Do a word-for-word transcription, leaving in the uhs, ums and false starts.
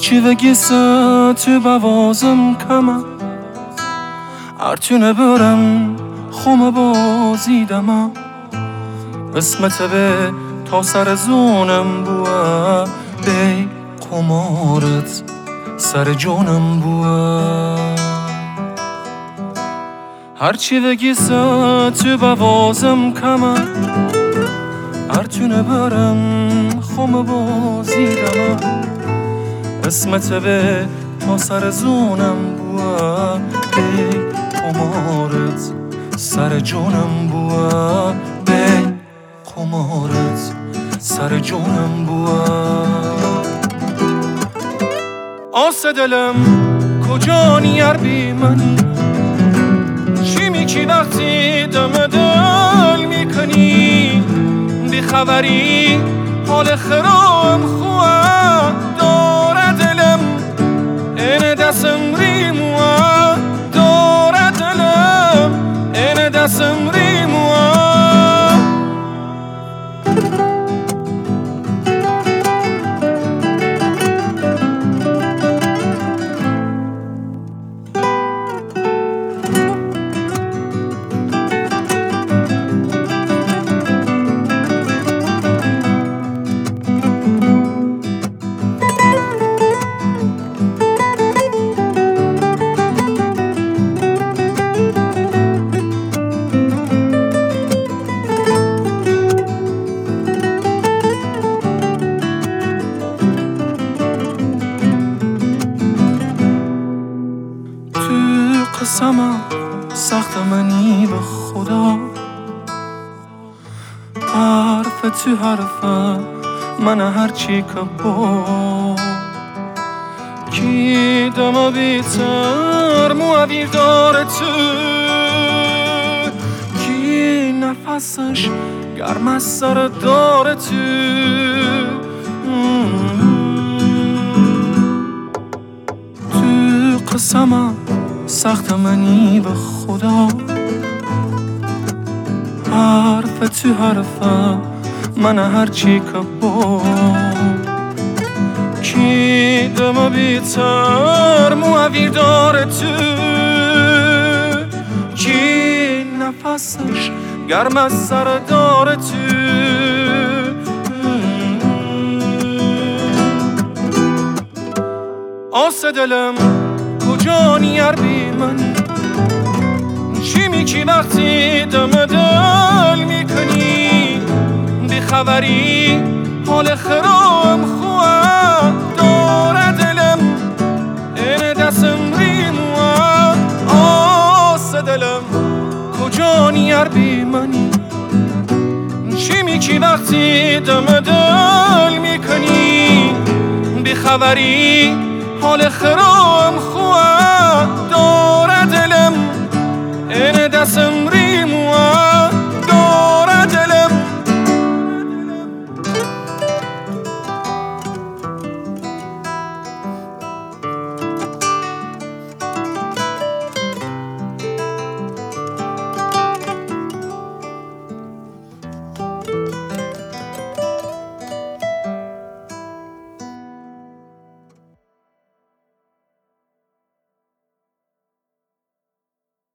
هرچی بگیسه تو بوازم کمه هرچونه برم خوم بازیدم قسمت به تا سر زونم بوه بی قمارت سر جونم بوه هرچی بگیسه تو بوازم کمه هرچونه برم خوم بازیدم قسمت به تا سر زونم بوه بی قمارت سر جونم بوه بی قمارت سر جونم بوه آس دلم کجا نیر بی منی چی میکی وقتی دم دل میکنی بی خبری حال خرام خواه داره دلم این دستم ریموه داره دلم این دستم ریموه قسمم سخت منی به خدا حرف تو حرفم من هرچی که با کی دم بیتر مویر داره تو کی نفسش گرم از سر داره تو تو قسمم سخت منی به خدا حرف تو حرفم من هرچی که با کی دم بیتر مویر داره تو کی نفسش گرم از سر داره تو آس دلم کجا نیر بی منی چی میکی وقتی دم دل میکنی بی خبری حال خرام خواه داره دلم این دستم ریموه آس دلم کجا نیر بی منی چی میکی وقتی دم دل میکنی بی خبری حال خرام خواه